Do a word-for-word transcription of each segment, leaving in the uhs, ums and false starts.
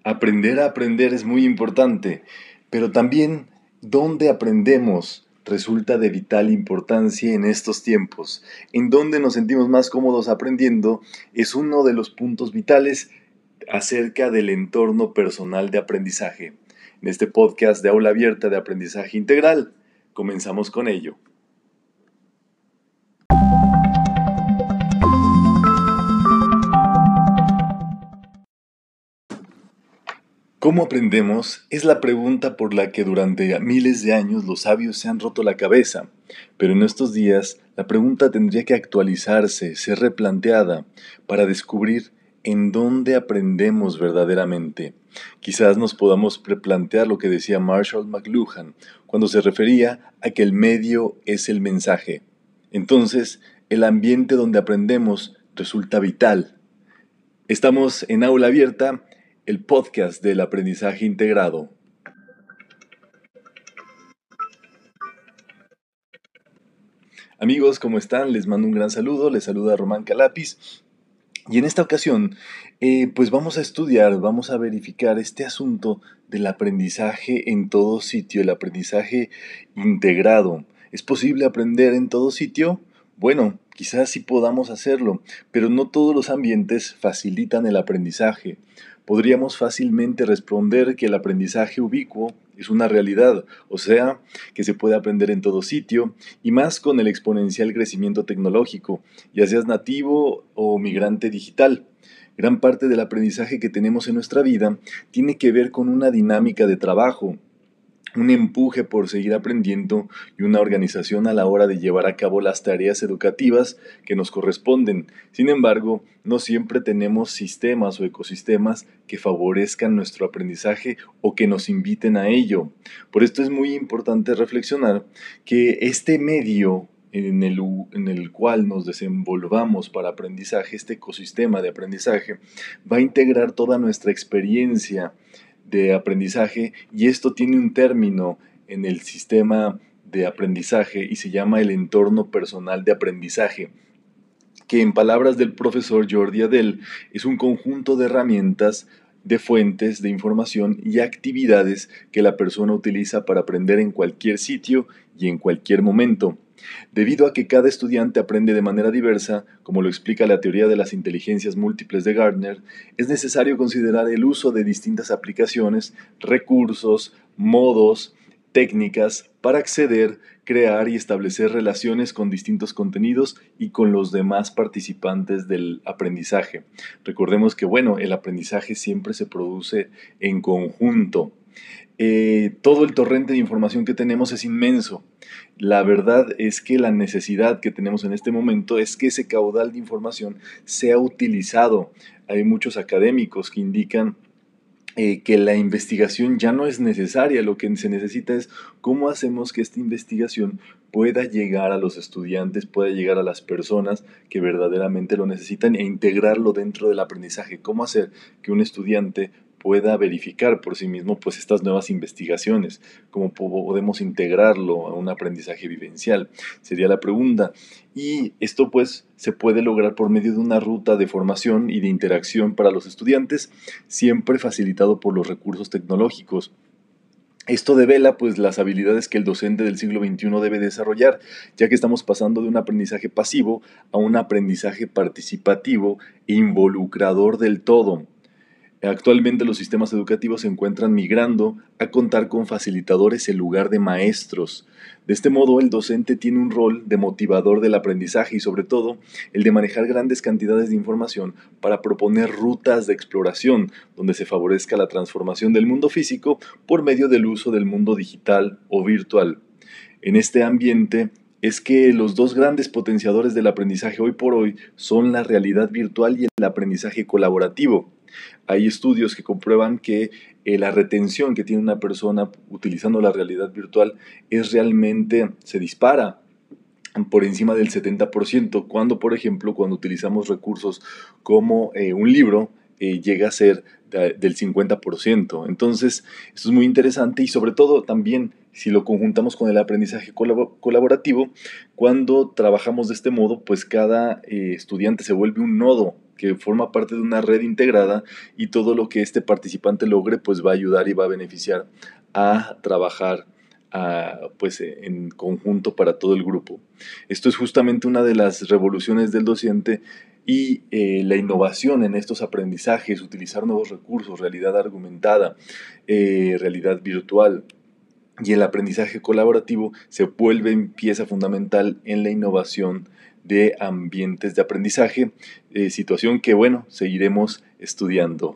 Aprender a aprender es muy importante, pero también dónde aprendemos resulta de vital importancia en estos tiempos. En dónde nos sentimos más cómodos aprendiendo es uno de los puntos vitales acerca del entorno personal de aprendizaje. En este podcast de aula abierta de aprendizaje integral, comenzamos con ello. ¿Cómo aprendemos? Es la pregunta por la que durante miles de años los sabios se han roto la cabeza, pero en estos días la pregunta tendría que actualizarse, ser replanteada, para descubrir en dónde aprendemos verdaderamente. Quizás nos podamos replantear lo que decía Marshall McLuhan cuando se refería a que el medio es el mensaje. Entonces, el ambiente donde aprendemos resulta vital. Estamos en Aula Abierta, el podcast del aprendizaje integrado. Amigos, ¿cómo están? Les mando un gran saludo, les saluda Román Calapis. Y en esta ocasión, eh, pues vamos a estudiar, vamos a verificar este asunto del aprendizaje en todo sitio, el aprendizaje integrado. ¿Es posible aprender en todo sitio? Bueno, quizás sí podamos hacerlo, pero no todos los ambientes facilitan el aprendizaje. Podríamos fácilmente responder que el aprendizaje ubicuo es una realidad, o sea, que se puede aprender en todo sitio, y más con el exponencial crecimiento tecnológico, ya seas nativo o migrante digital. Gran parte del aprendizaje que tenemos en nuestra vida tiene que ver con una dinámica de trabajo, un empuje por seguir aprendiendo y una organización a la hora de llevar a cabo las tareas educativas que nos corresponden. Sin embargo, no siempre tenemos sistemas o ecosistemas que favorezcan nuestro aprendizaje o que nos inviten a ello. Por esto es muy importante reflexionar que este medio en el, en el cual nos desenvolvamos para aprendizaje, este ecosistema de aprendizaje, va a integrar toda nuestra experiencia de aprendizaje, y esto tiene un término en el sistema de aprendizaje y se llama el entorno personal de aprendizaje, que en palabras del profesor Jordi Adell es un conjunto de herramientas, de fuentes de información y actividades que la persona utiliza para aprender en cualquier sitio y en cualquier momento. Debido a que cada estudiante aprende de manera diversa, como lo explica la teoría de las inteligencias múltiples de Gardner, es necesario considerar el uso de distintas aplicaciones, recursos, modos, técnicas para acceder, crear y establecer relaciones con distintos contenidos y con los demás participantes del aprendizaje. Recordemos que, bueno, el aprendizaje siempre se produce en conjunto. Eh, todo el torrente de información que tenemos es inmenso. La verdad es que la necesidad que tenemos en este momento es que ese caudal de información sea utilizado. Hay muchos académicos que indican eh, que la investigación ya no es necesaria, lo que se necesita es cómo hacemos que esta investigación pueda llegar a los estudiantes, pueda llegar a las personas que verdaderamente lo necesitan e integrarlo dentro del aprendizaje. ¿Cómo hacer que un estudiante pueda verificar por sí mismo pues estas nuevas investigaciones? ¿Cómo podemos integrarlo a un aprendizaje vivencial? Sería la pregunta. Y esto pues se puede lograr por medio de una ruta de formación y de interacción para los estudiantes, siempre facilitado por los recursos tecnológicos. Esto devela pues las habilidades que el docente del siglo veintiuno debe desarrollar, ya que estamos pasando de un aprendizaje pasivo a un aprendizaje participativo e involucrador del todo. Actualmente los sistemas educativos se encuentran migrando a contar con facilitadores en lugar de maestros. De este modo, el docente tiene un rol de motivador del aprendizaje y, sobre todo, el de manejar grandes cantidades de información para proponer rutas de exploración donde se favorezca la transformación del mundo físico por medio del uso del mundo digital o virtual. En este ambiente es que los dos grandes potenciadores del aprendizaje hoy por hoy son la realidad virtual y el aprendizaje colaborativo. Hay estudios que comprueban que eh, la retención que tiene una persona utilizando la realidad virtual es realmente, se dispara por encima del setenta por ciento, cuando por ejemplo cuando utilizamos recursos como eh, un libro eh, llega a ser de, del cincuenta por ciento. Entonces, esto es muy interesante y sobre todo también si lo conjuntamos con el aprendizaje colab- colaborativo, cuando trabajamos de este modo, pues cada eh, estudiante se vuelve un nodo que forma parte de una red integrada y todo lo que este participante logre pues va a ayudar y va a beneficiar a trabajar a, pues, en conjunto para todo el grupo. Esto es justamente una de las revoluciones del docente y eh, la innovación en estos aprendizajes, utilizar nuevos recursos, realidad argumentada, eh, realidad virtual. Y el aprendizaje colaborativo se vuelve pieza fundamental en la innovación de ambientes de aprendizaje, eh, situación que, bueno, seguiremos estudiando.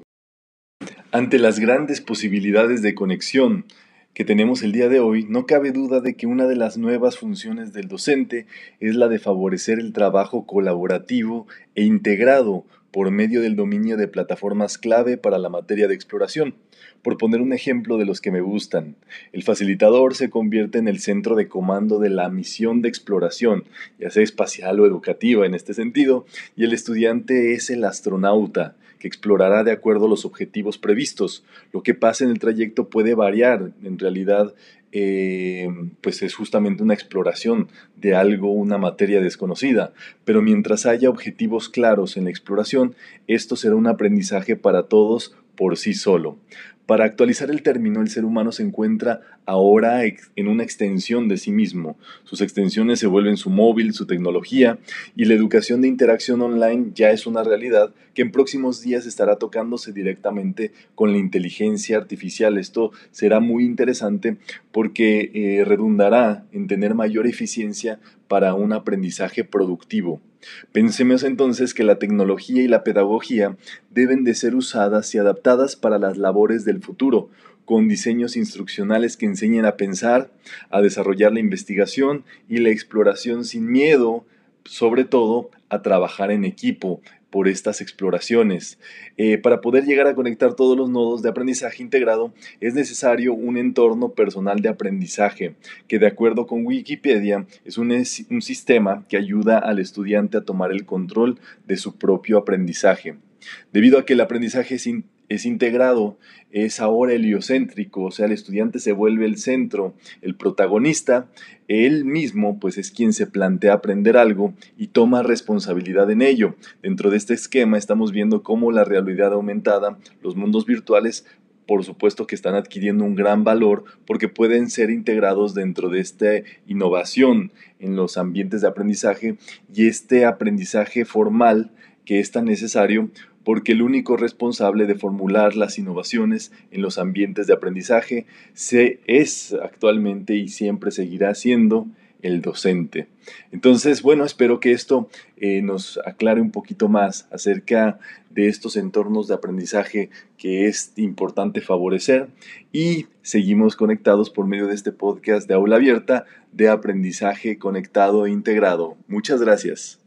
Ante las grandes posibilidades de conexión que tenemos el día de hoy, no cabe duda de que una de las nuevas funciones del docente es la de favorecer el trabajo colaborativo e integrado por medio del dominio de plataformas clave para la materia de exploración. Por poner un ejemplo de los que me gustan, el facilitador se convierte en el centro de comando de la misión de exploración, ya sea espacial o educativa en este sentido, y el estudiante es el astronauta, que explorará de acuerdo a los objetivos previstos. Lo que pasa en el trayecto puede variar, en realidad eh, pues es justamente una exploración de algo, una materia desconocida, pero mientras haya objetivos claros en la exploración, esto será un aprendizaje para todos por sí solo. Para actualizar el término, el ser humano se encuentra ahora en una extensión de sí mismo. Sus extensiones se vuelven su móvil, su tecnología, y la educación de interacción online ya es una realidad que en próximos días estará tocándose directamente con la inteligencia artificial. Esto será muy interesante porque eh, redundará en tener mayor eficiencia para un aprendizaje productivo. Pensemos entonces que la tecnología y la pedagogía deben de ser usadas y adaptadas para las labores del futuro, con diseños instruccionales que enseñen a pensar, a desarrollar la investigación y la exploración sin miedo, sobre todo a trabajar en equipo por estas exploraciones. Eh, para poder llegar a conectar todos los nodos de aprendizaje integrado es necesario un entorno personal de aprendizaje, que de acuerdo con Wikipedia es un, es un sistema que ayuda al estudiante a tomar el control de su propio aprendizaje. Debido a que el aprendizaje es, in, es integrado, es ahora heliocéntrico, o sea, el estudiante se vuelve el centro, el protagonista, él mismo pues es quien se plantea aprender algo y toma responsabilidad en ello. Dentro de este esquema estamos viendo cómo la realidad aumentada, los mundos virtuales, por supuesto que están adquiriendo un gran valor porque pueden ser integrados dentro de esta innovación en los ambientes de aprendizaje y este aprendizaje formal que es tan necesario porque el único responsable de formular las innovaciones en los ambientes de aprendizaje se es actualmente y siempre seguirá siendo el docente. Entonces, bueno, espero que esto eh, nos aclare un poquito más acerca de estos entornos de aprendizaje que es importante favorecer y seguimos conectados por medio de este podcast de Aula Abierta de aprendizaje conectado e integrado. Muchas gracias.